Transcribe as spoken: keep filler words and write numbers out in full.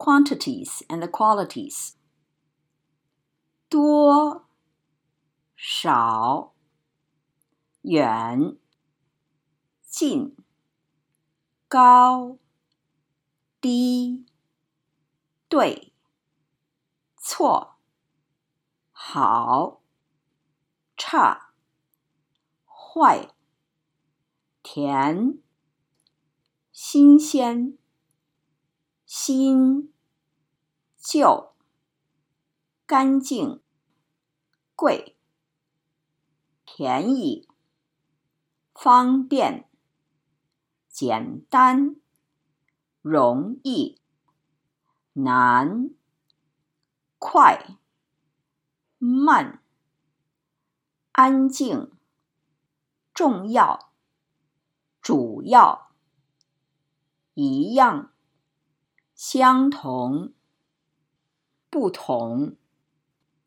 quantities and qualities. 多少远近高低对错好差坏甜新鲜新旧干净贵便宜方便简单容易难快慢安静重要主要一样相同不同